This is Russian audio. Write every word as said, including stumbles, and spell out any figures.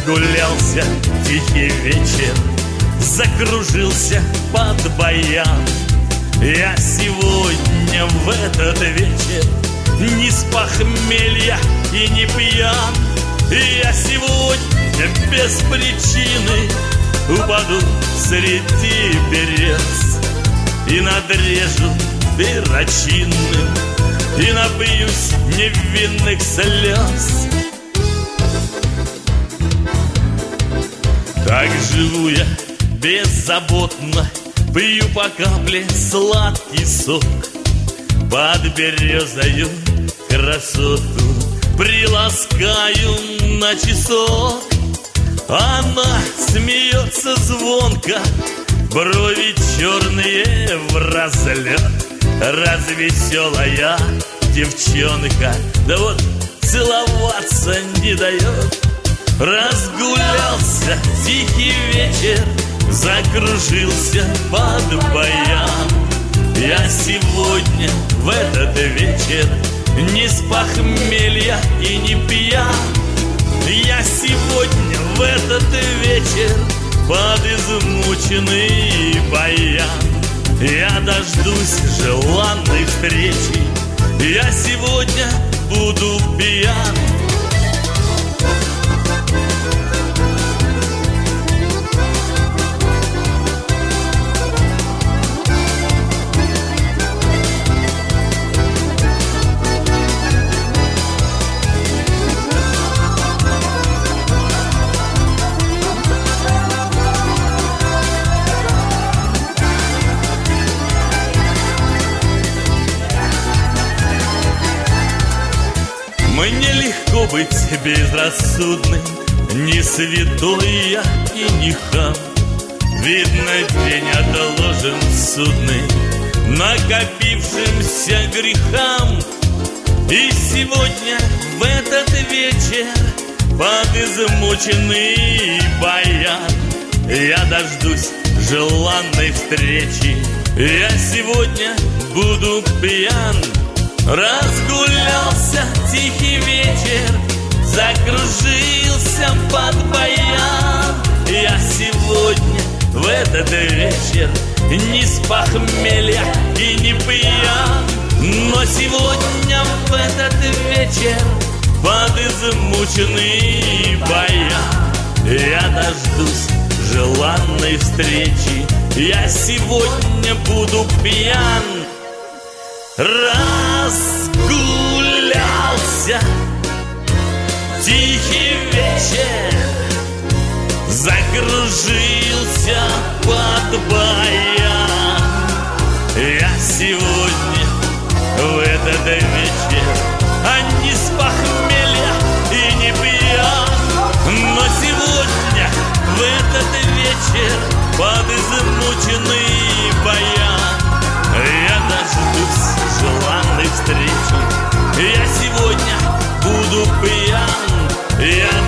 Разгулялся тихий вечер, закружился под баян. Я сегодня в этот вечер ни с похмелья и не пьян. Я сегодня без причины упаду среди берез и надрежу перочинным, и напьюсь невинных слез. Так живу я беззаботно, пью по капле сладкий сок. Под березою красоту приласкаю на часок. Она смеется звонко, брови черные в разлет. Развеселая девчонка, да вот целоваться не дает. Разгулялся тихий вечер, закружился под баян. Я сегодня в этот вечер ни с похмелья и не пьян. Я сегодня в этот вечер под измученный баян. Я дождусь желанной встречи, я сегодня буду пьян. Мне легко быть безрассудным, не святой я и не хам. Видно, день отложен судный накопившимся грехам. И сегодня в этот вечер под измученный баян я дождусь желанной встречи, я сегодня буду пьян. Разгулялся тихий вечер, закружился под баян. Я сегодня в этот вечер ни с похмелья и не пьян. Но сегодня в этот вечер под измученный баян я дождусь желанной встречи, я сегодня буду пьян. Разгулялся тихий вечер, закружился под баян. Я сегодня в этот вечер а не с похмелья и не пьян. Но сегодня в этот вечер под измученный баян я дождусь желанной встречи, я сегодня буду пьян. Я